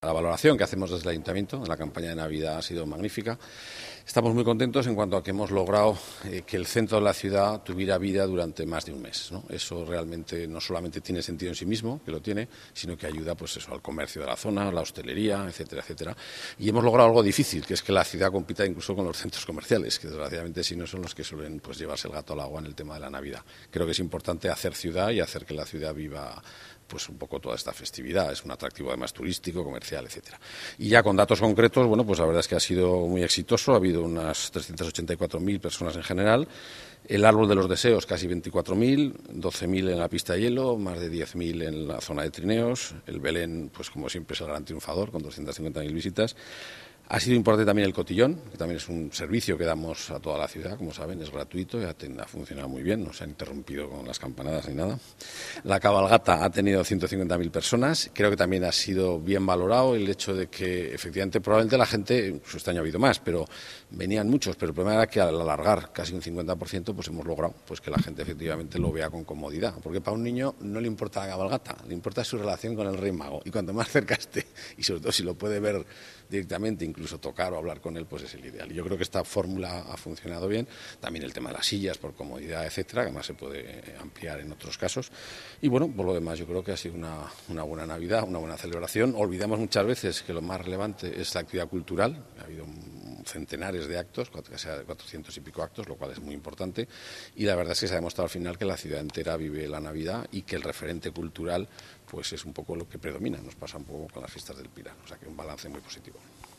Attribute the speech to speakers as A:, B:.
A: La valoración que hacemos desde el Ayuntamiento en la campaña de Navidad ha sido magnífica. Estamos muy contentos en cuanto a que hemos logrado que el centro de la ciudad tuviera vida durante más de un mes, ¿no? Eso realmente no solamente tiene sentido en sí mismo, que lo tiene, sino que ayuda pues eso, al comercio de la zona, la hostelería, etcétera, etcétera. Y hemos logrado algo difícil, que es que la ciudad compita incluso con los centros comerciales, que desgraciadamente sí no son los que suelen pues llevarse el gato al agua en el tema de la Navidad. Creo que es importante hacer ciudad y hacer que la ciudad viva pues un poco toda esta festividad. Es un atractivo además turístico, comercial, etcétera. Y ya con datos concretos, bueno, pues la verdad es que ha sido muy exitoso. Ha habido unas 384.000 personas en general. El árbol de los deseos, casi 24.000, 12.000 en la pista de hielo, más de 10.000 en la zona de trineos. El Belén, pues como siempre, es el gran triunfador, con 250.000 visitas. Ha sido importante también el cotillón, que también es un servicio que damos a toda la ciudad, como saben, es gratuito y ha funcionado muy bien, no se ha interrumpido con las campanadas ni nada. La cabalgata ha tenido 150.000 personas, creo que también ha sido bien valorado el hecho de que efectivamente probablemente la gente, este año ha habido más, pero venían muchos, pero el problema era que al alargar casi un 50% pues hemos logrado pues que la gente efectivamente lo vea con comodidad, porque para un niño no le importa la cabalgata, le importa su relación con el Rey Mago, y cuanto más cerca esté, y sobre todo si lo puede ver directamente, incluso tocar o hablar con él, pues es el ideal. Y yo creo que esta fórmula ha funcionado bien. También el tema de las sillas por comodidad, etcétera, que además se puede ampliar en otros casos. Y bueno, por lo demás yo creo que ha sido una buena Navidad, una buena celebración. Olvidamos muchas veces que lo más relevante es la actividad cultural. Ha habido centenares de actos, casi 400 y pico actos, lo cual es muy importante. Y la verdad es que se ha demostrado al final que la ciudad entera vive la Navidad y que el referente cultural pues es un poco lo que predomina. Nos pasa un poco con las fiestas del Pilar. O sea que un balance muy positivo.